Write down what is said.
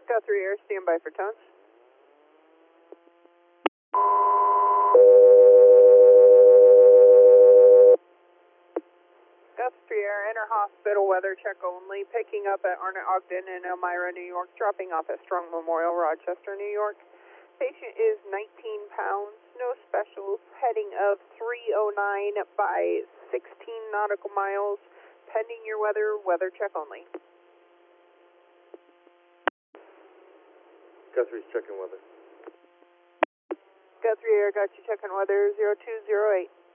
Guthrie Air, stand by for tones. Guthrie Air, inter-hospital weather check only, picking up at Arnett Ogden in Elmira, New York, dropping off at Strong Memorial, Rochester, New York. Patient is 19 pounds, no specials, heading of 309 by 16 nautical miles, pending your weather check only. Guthrie's checking weather. Guthrie Air, got you checking weather 0208.